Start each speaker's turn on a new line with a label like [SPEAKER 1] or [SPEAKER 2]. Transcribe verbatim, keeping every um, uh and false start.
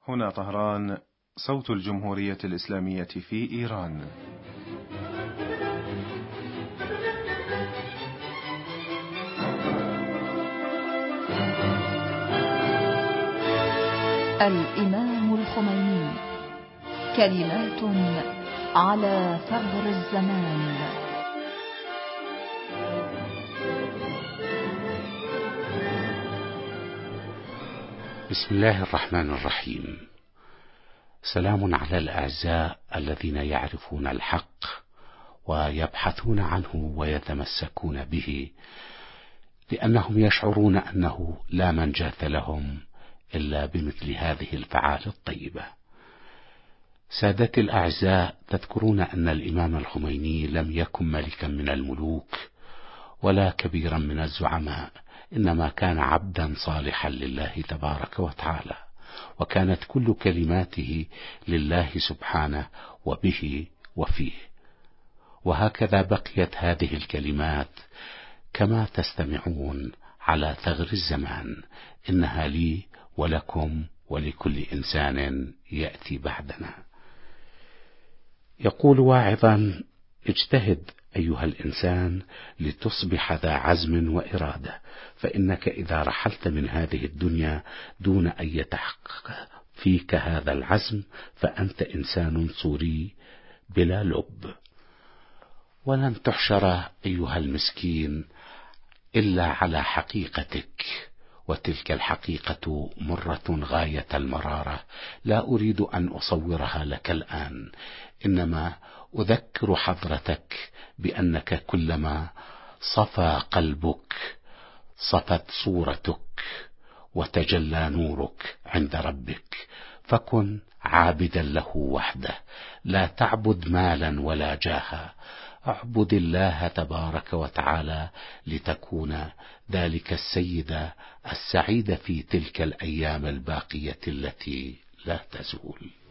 [SPEAKER 1] هنا طهران، صوت الجمهورية الإسلامية في إيران.
[SPEAKER 2] الإمام الخميني، كلمات على ثغر الزمان.
[SPEAKER 3] بسم الله الرحمن الرحيم. سلام على الأعزاء الذين يعرفون الحق ويبحثون عنه ويتمسكون به، لأنهم يشعرون أنه لا منجاة لهم إلا بمثل هذه الفعال الطيبة. سادتي الأعزاء، تذكرون أن الإمام الخميني لم يكن ملكا من الملوك ولا كبيرا من الزعماء، إنما كان عبدا صالحا لله تبارك وتعالى، وكانت كل كلماته لله سبحانه وبه وفيه. وهكذا بقيت هذه الكلمات كما تستمعون على ثغر الزمان، إنها لي ولكم ولكل إنسان يأتي بعدنا. يقول واعظا: اجتهد أيها الإنسان لتصبح ذا عزم وإرادة، فإنك إذا رحلت من هذه الدنيا دون أن يتحقق فيك هذا العزم فأنت إنسان صوري بلا لب، ولن تحشر أيها المسكين إلا على حقيقتك، وتلك الحقيقة مرة غاية المرارة. لا أريد أن أصورها لك الآن، إنما أذكر حضرتك بأنك كلما صفى قلبك صفت صورتك وتجلى نورك عند ربك، فكن عابدا له وحده، لا تعبد مالا ولا جاها، اعبد الله تبارك وتعالى لتكون ذلك السيد السعيد في تلك الأيام الباقية التي لا تزول.